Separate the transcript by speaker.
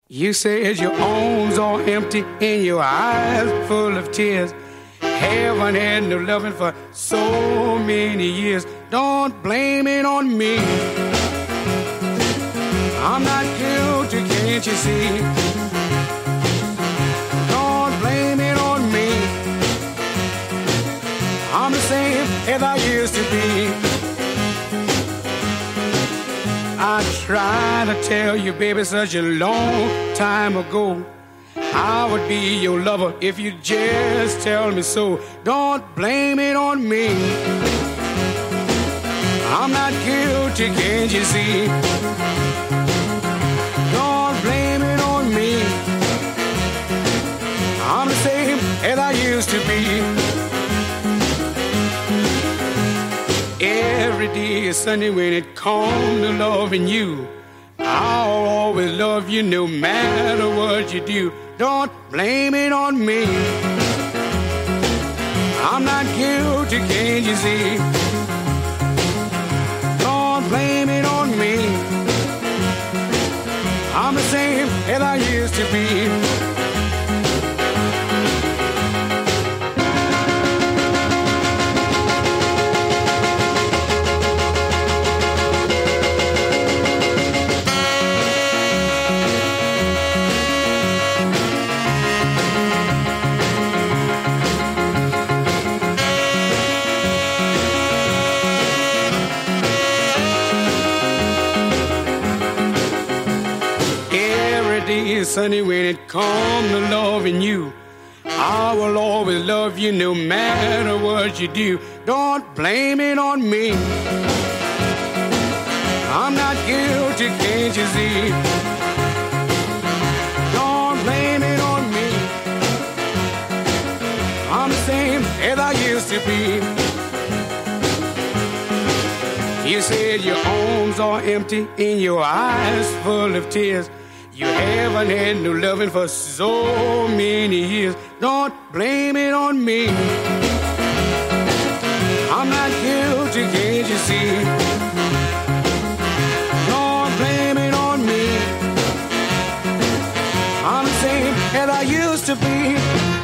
Speaker 1: You said your arms are empty and your eyes full of tears. Haven't had no loving for so many years. Don't blame it on me. I'm not guilty, can't you see? Don't blame it on me. I'm the same as I used to be. I tried to tell you, baby, such a long time ago, I would be your lover if you just tell me so. Don't blame it on me. I'm not guilty, can't you see? Don't blame it on me. I'm the same as I used to be. Every day is Sunday when it comes to loving you. I'll always love you no matter what you do. Don't blame it on me. I'm not guilty, can't you see? Don't blame it on me. I'm the same as I used to be. Sunny, when it comes to loving you, I will always love you no matter what you do. Don't blame it on me. I'm not guilty, can't you see? Don't blame it on me. I'm the same as I used to be. You said your arms are empty and your eyes full of tears. You haven't had no loving for so many years. Don't blame it on me. I'm not guilty, can't you see? Don't blame it on me. I'm the same as I used to be.